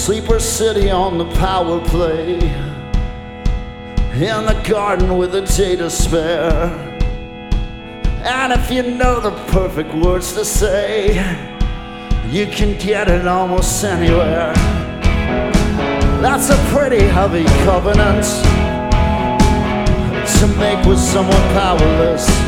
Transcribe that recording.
Sleeper City on the power play, in the garden with a day to spare. And if you know the perfect words to say, you can get it almost anywhere. That's a pretty heavy covenant to make with someone powerless.